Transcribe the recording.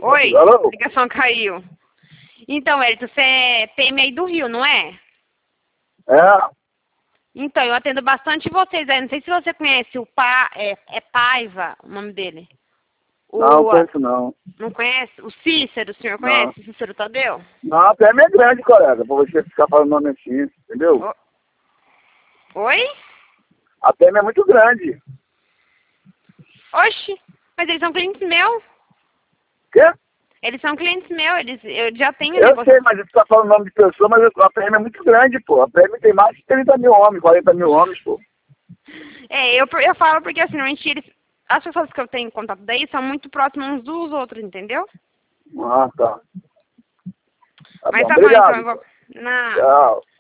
Oi, Alô? a ligação caiu. Então, Hélito, você é PM aí do Rio, não é? É, Então, eu atendo bastante vocês aí. Não sei se você conhece o Paiva, o nome dele. não conheço não. Não conhece? O Cícero, o senhor Não. conhece? O Cícero Tadeu? Não, a PM é grande, colega, pra você ficar falando nome assim, entendeu? Oi? A PM é muito grande. Oxi, mas eles são clientes meus. Quê? Eles são clientes meus, eu já tenho Eu negócio. sei, mas você tá falando nome de pessoa, mas a PM é muito grande, pô. A PM tem mais de 30 mil homens, 40 mil homens, pô. Eu falo porque assim, normalmente as pessoas que eu tenho contato daí são muito próximas uns dos outros, entendeu? Ah, tá. Tá Mas bom, tá bom, então obrigado. eu vou. Na... Tchau.